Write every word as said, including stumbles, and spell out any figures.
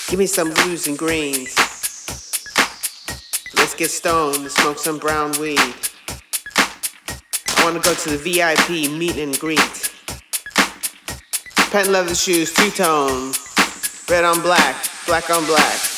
Give me some blues and greens. Let's get stoned and smoke some brown weed. I wanna go to the V I P meet and greet. Patent leather shoes, two-tone. Red on black, black on black.